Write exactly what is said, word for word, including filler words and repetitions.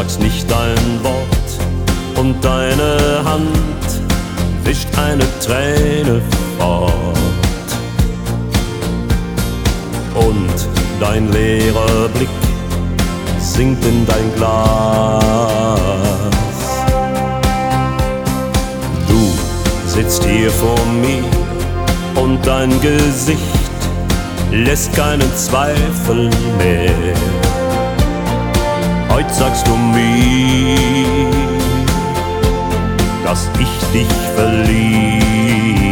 sagst nicht ein Wort und deine Hand wischt eine Träne fort. Und dein leerer Blick sinkt in dein Glas. Du sitzt hier vor mir und dein Gesicht lässt keinen Zweifel mehr. Heut sagst du mir, dass ich dich verlieb.